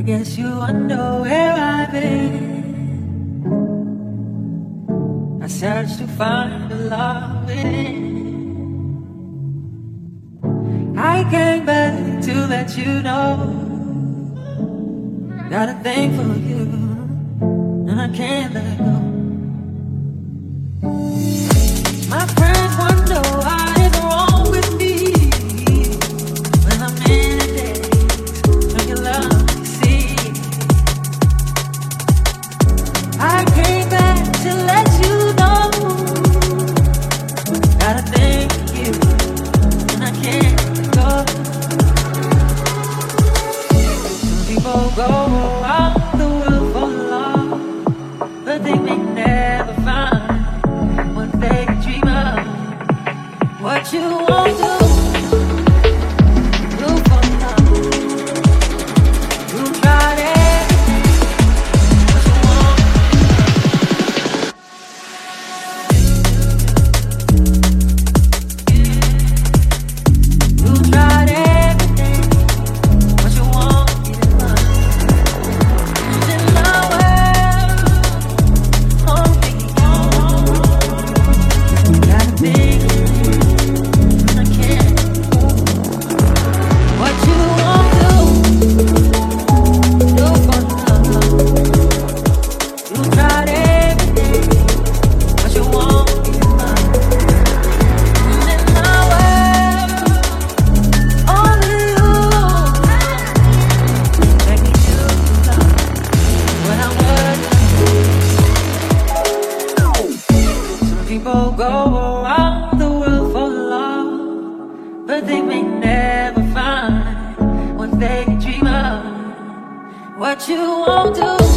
guess you wonder where I've been. I searched to find the love within. I came back to let you know. Got a thing for you, and I can't let go. My friends wonder what is wrong with me when I'm in a daze when your love you see. I came back to let you know. Got a thing for you, and I can't let go. Some people go around the world for love, but they may never find what they dream of. What you won't do, do for love. You tried everything, what you won't do. You tried everything, what you won't give up. In my world, only you got a thing. What you won't do, do for love. You tried everything, but you won't give up. In my world, only you make me do love when I'm worth. Some people go around the world for love, but they may never find what they dream of. What you won't do.